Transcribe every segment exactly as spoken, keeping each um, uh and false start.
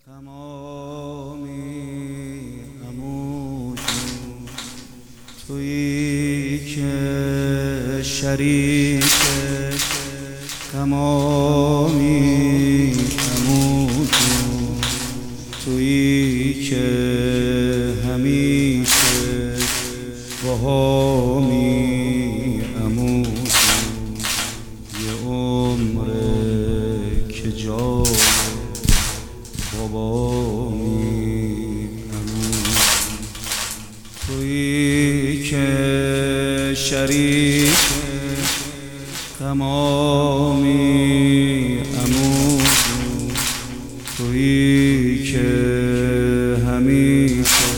تمامی عمو جون تویی که شریک تمامی عمو جون تویی که همیشه باهامی عمو جون یه عمره که جای بابامی عمو تویی که شریک تمامی عمو تویی که همیشه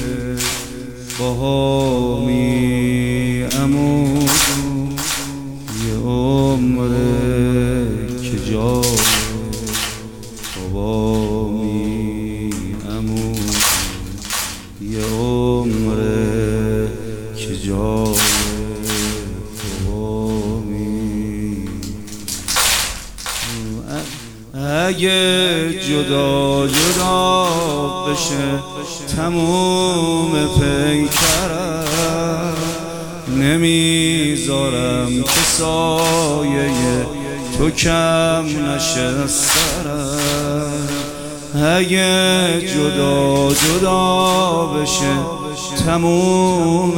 باهامی عمو یه عمره که جای بابامی عمو یه عمره که جای بابامی. اگه جدا جدا بشه تموم پیکرم نمیذارم که سایه تو کم نشه سرم. اگه جدا جدا بشه تموم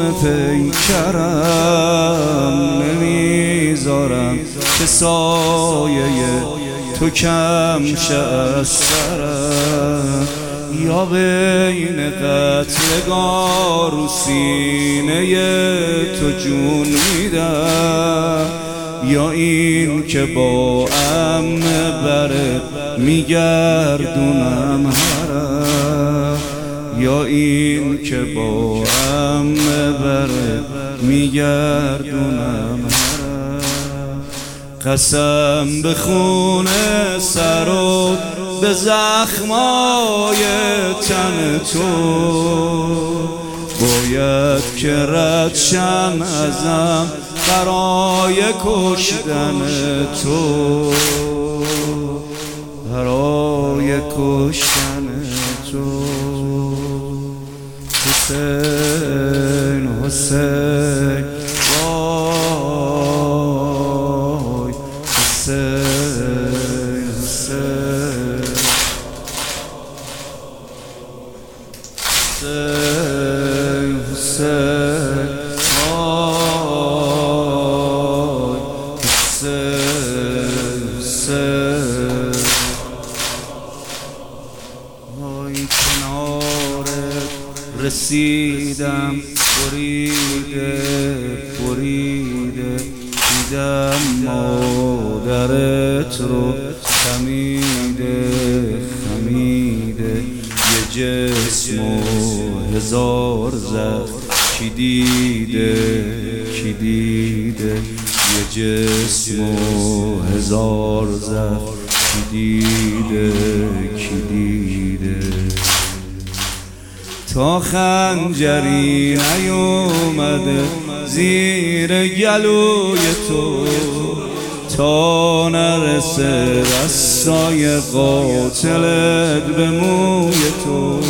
پیکرم نمیذارم که سایه تو کم شه از سرم. یا بین قتلگاه رو سینه تو جون میدم یا این که با عمه بره میگردونم حرم یا این که با عمه بره میگردونم حرم. قسم به خونه سر و به زخمای تن تو باید که رد شم ازم برای کشتن تو برای کشتن تو. حسین حسین وای حسین حسین حسین حسین وای حسین حسین وای کنارت رسیدم بریده بریده دیدم مادرت رو خمیده خمیده یه جسم و هزار زخم کی دیده کی دیده یه جسم و هزار زخم کی دیده کی دیده. تا خنجری نیومده زیر گلوی تو تا نرسه دستای قاتلت به موی تو.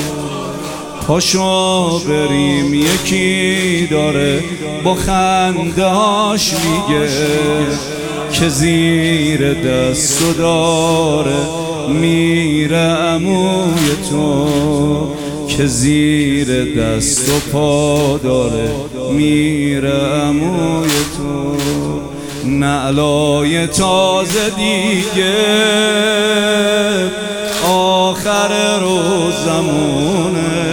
پاشو بریم یکی داره با خندهاش میگه که زیر دستو داره میره عموی تو که زیر دست و پا داره میره عموی تو. نعلای تازه دیگه آخر روزمونه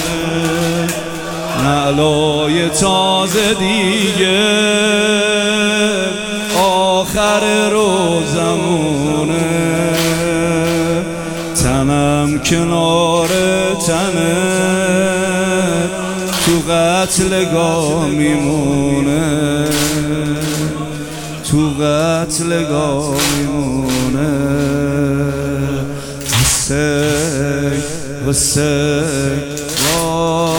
نعلای تازه دیگه آخر روزمونه. تنم کنار تنه تو قتلگاه میمونه تو قتلگاه میمونه. حسین حسین